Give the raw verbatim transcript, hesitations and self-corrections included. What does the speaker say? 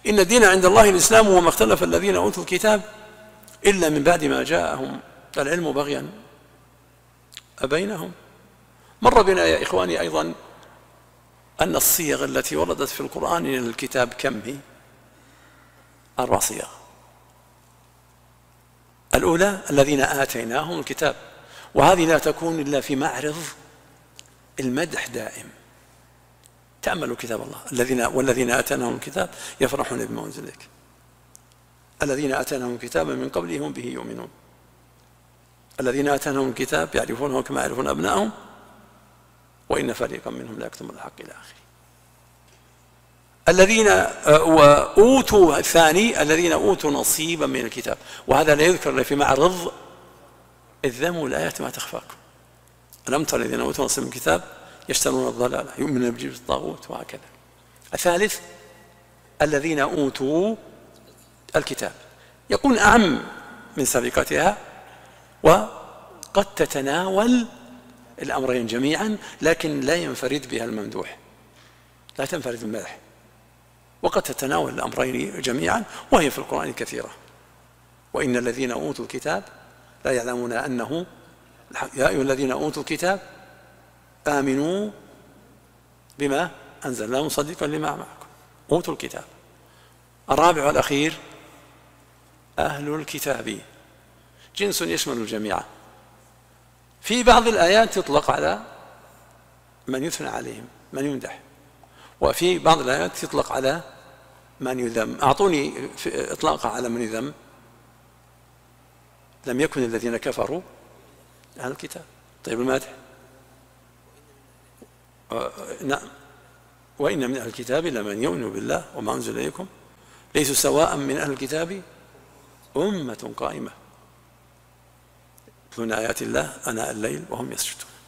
إن الدين عند الله الإسلام وما اختلف الذين أوتوا الكتاب إلا من بعد ما جاءهم العلم بغيا بينهم. مر بنا يا إخواني أيضا أن الصيغ التي وردت في القرآن من الكتاب كم هي؟ أربع صيغ. الأولى الذين آتيناهم الكتاب، وهذه لا تكون إلا في معرض المدح دائم. تأملوا كتاب الله، الذين والذين آتيناهم الكتاب يفرحون بما أنزل إليك، الذين آتيناهم الكتاب من قبله هم به يؤمنون، الذين آتيناهم الكتاب يعرفونه كما يعرفون أبنائهم وإن فريقا منهم لا يكتمون الحق إلى آخره. الذين أوتوا الثاني الذين أوتوا نصيبا من الكتاب، وهذا لا يذكر في معرض الذم والآيات ما تخفاكم. ألم تر الذين أوتوا نصيبا من الكتاب يشترون الضلالة يؤمنون بجبت الطاغوت وهكذا. الثالث الذين أوتوا الكتاب، يكون أعم من سابقتها وقد تتناول الأمرين جميعا، لكن لا ينفرد بها الممدوح، لا تنفرد المدح، وقد تتناول الأمرين جميعا وهي في القرآن كثيرة. وإن الذين أوتوا الكتاب لا يعلمون أنه يا أيها الذين أوتوا الكتاب آمنوا بما أنزلنا مصدقا لما معكم. أوتوا الكتاب. الرابع والأخير أهل الكتاب، جنس يشمل الجميع. في بعض الآيات يطلق على من يثنى عليهم، من يمدح، وفي بعض الآيات يطلق على من يذم. أعطوني إطلاقا على من يذم. لم يكن الذين كفروا أهل الكتاب. طيب المادح نعم، وإن من أهل الكتاب لمن يؤمن بالله وما أنزل إليكم ليسوا سواء من أهل الكتاب أمة قائمة يتلون آيات الله آناء الليل وهم يسجدون.